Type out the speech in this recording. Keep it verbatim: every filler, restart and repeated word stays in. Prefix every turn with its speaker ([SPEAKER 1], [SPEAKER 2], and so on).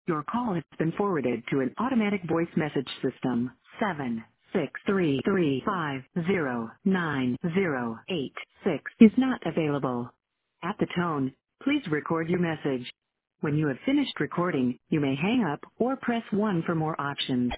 [SPEAKER 1] Your call has been forwarded to an automatic voice message system. Seven six three three five zero nine zero eight six is not available. At the tone, please record your message. When you have finished recording, you may hang up or press one for more options.